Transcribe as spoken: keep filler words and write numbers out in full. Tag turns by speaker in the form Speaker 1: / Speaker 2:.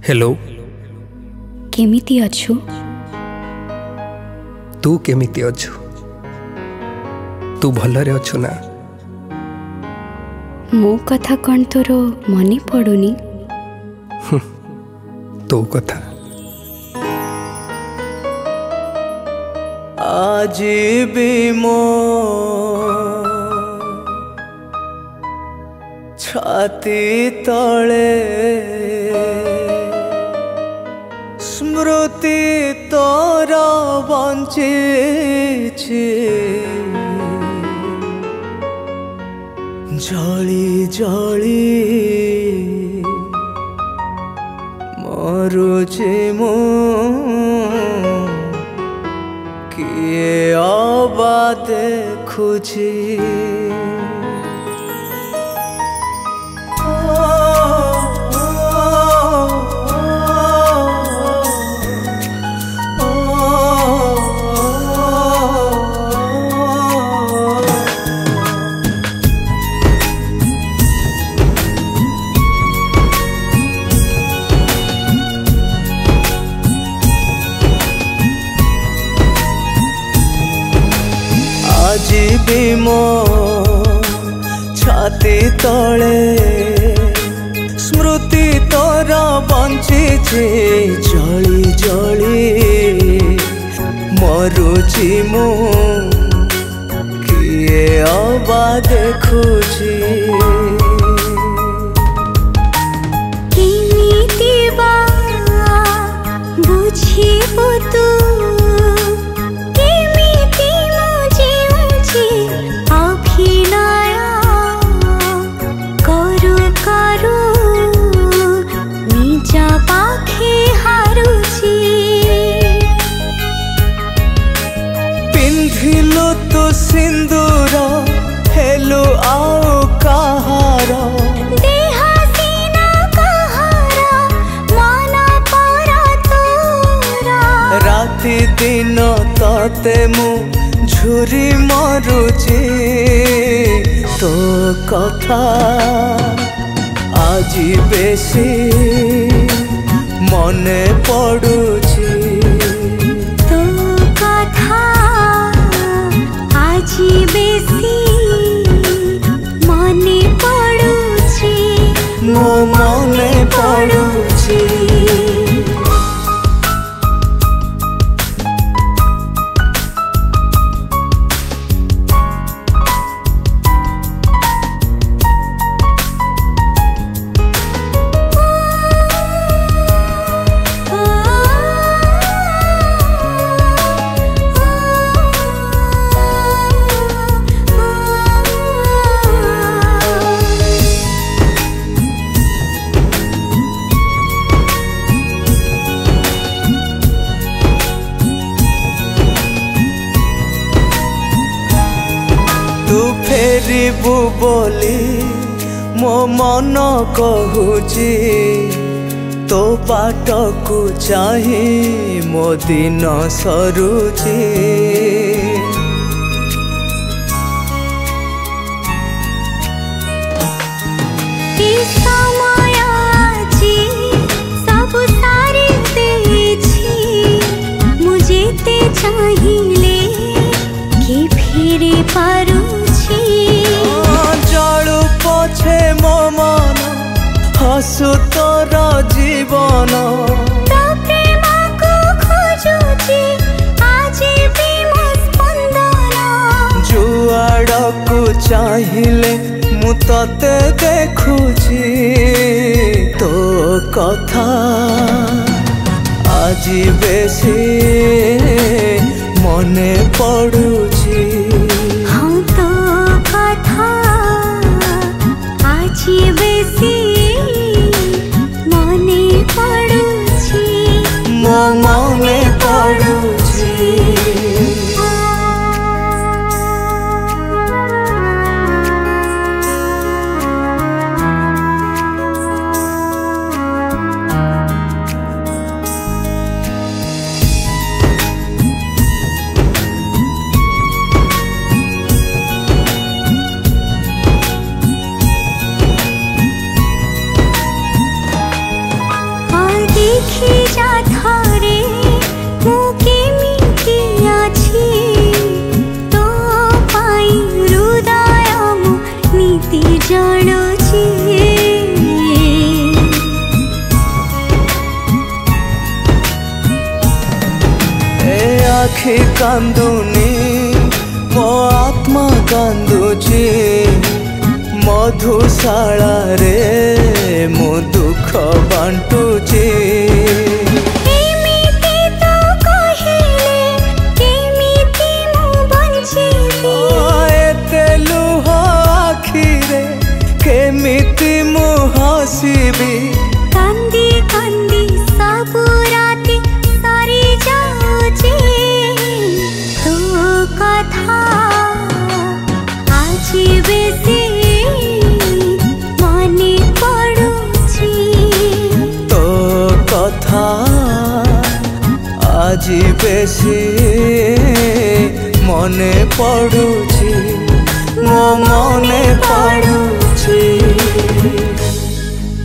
Speaker 1: Hello
Speaker 2: केमिति अछु?
Speaker 1: तू केमिति अछु? तू भलरे अछु ना?
Speaker 2: मो कथा कौन तोर मने पड़ुनी?
Speaker 1: तो कथा
Speaker 3: आज भी मो छाती तले स्मृति तोरा बंची जली जली मरुचे मो किए आबा देखुची आज भी मो छाती तले स्मृति तोरा बंची जली जली मरुची मु किए आबा देखुची
Speaker 2: तू
Speaker 3: पिंधिलु तो सिंदूर हेलु आओ कहार
Speaker 2: देहा सीना कहारा माना पारा तोरा
Speaker 3: राति दिन तते मु झुरी मरुची तो कथा आज बेसी मने पड़ुची
Speaker 2: बेसी मने पड़ुची
Speaker 3: मो मने पड़ुची तू फेरिबु बोली मो मन कहूची तो बाट को चाही मो दिन सरुची
Speaker 2: चाहिए कि फिर पारू
Speaker 3: जलु पछे मो मन हसु तोर जीवन
Speaker 2: तो प्रेम को खोजुची आज भी मो स्पंदन
Speaker 3: जुआड़ को चाहिए मु तते देखुची तो कथा आज बेसी मने पड़ुची
Speaker 2: हाँ तो कथा आज बेसी मने पड़ुची
Speaker 3: मो मने पड़ुची देखी कांदुनी मो आत्मा कांदुची मधुशाला रे मो दुख बांटुची
Speaker 2: एमिति तो कहिले केमिति मु बंचिबी
Speaker 3: एते लुह आखिरे केमिति मु हसिबी
Speaker 2: कांदी कांदी सब राति सरी जाउची तो कथा आज बेसी मने पड़ुची
Speaker 3: तो कथा आज बेसी मने पड़ुची मो